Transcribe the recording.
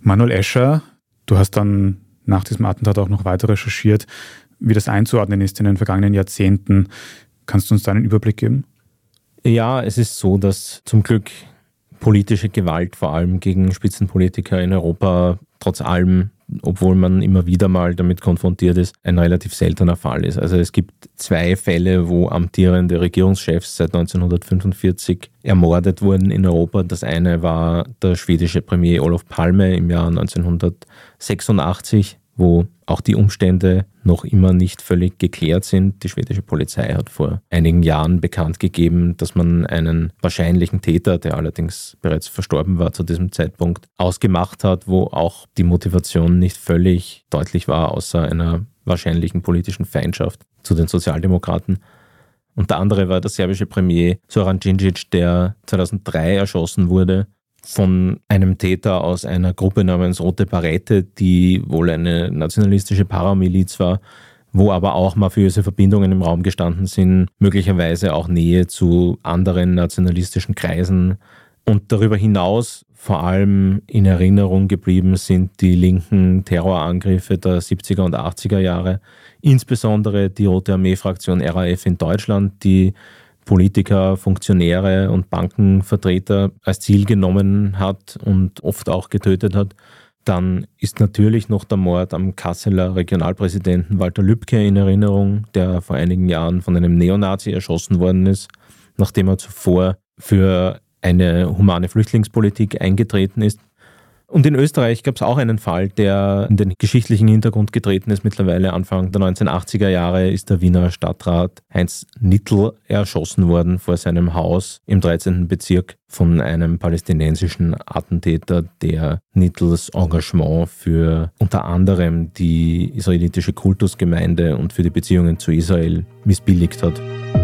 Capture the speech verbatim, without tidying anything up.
Manuel Escher, du hast dann nach diesem Attentat auch noch weiter recherchiert, wie das einzuordnen ist in den vergangenen Jahrzehnten. Kannst du uns da einen Überblick geben? Ja, es ist so, dass zum Glück politische Gewalt, vor allem gegen Spitzenpolitiker in Europa, trotz allem, obwohl man immer wieder mal damit konfrontiert ist, ein relativ seltener Fall ist. Also es gibt zwei Fälle, wo amtierende Regierungschefs seit neunzehnhundertfünfundvierzig ermordet wurden in Europa. Das eine war der schwedische Premier Olof Palme im Jahr neunzehnhundertsechsundachtzig, wo auch die Umstände noch immer nicht völlig geklärt sind. Die schwedische Polizei hat vor einigen Jahren bekannt gegeben, dass man einen wahrscheinlichen Täter, der allerdings bereits verstorben war zu diesem Zeitpunkt, ausgemacht hat, wo auch die Motivation nicht völlig deutlich war, außer einer wahrscheinlichen politischen Feindschaft zu den Sozialdemokraten. Und der andere war der serbische Premier Zoran Djindjic, der zweitausenddrei erschossen wurde von einem Täter aus einer Gruppe namens Rote Barete, die wohl eine nationalistische Paramiliz war, wo aber auch mafiöse Verbindungen im Raum gestanden sind, möglicherweise auch Nähe zu anderen nationalistischen Kreisen. Und darüber hinaus vor allem in Erinnerung geblieben sind die linken Terrorangriffe der siebziger und achtziger Jahre, insbesondere die Rote Armee-Fraktion R A F in Deutschland, die Politiker, Funktionäre und Bankenvertreter als Ziel genommen hat und oft auch getötet hat. Dann ist natürlich noch der Mord am Kasseler Regionalpräsidenten Walter Lübcke in Erinnerung, der vor einigen Jahren von einem Neonazi erschossen worden ist, nachdem er zuvor für eine humane Flüchtlingspolitik eingetreten ist. Und in Österreich gab es auch einen Fall, der in den geschichtlichen Hintergrund getreten ist. Mittlerweile Anfang der neunzehnhundertachtziger Jahre ist der Wiener Stadtrat Heinz Nittl erschossen worden vor seinem Haus im dreizehnten Bezirk von einem palästinensischen Attentäter, der Nittls Engagement für unter anderem die israelitische Kultusgemeinde und für die Beziehungen zu Israel missbilligt hat.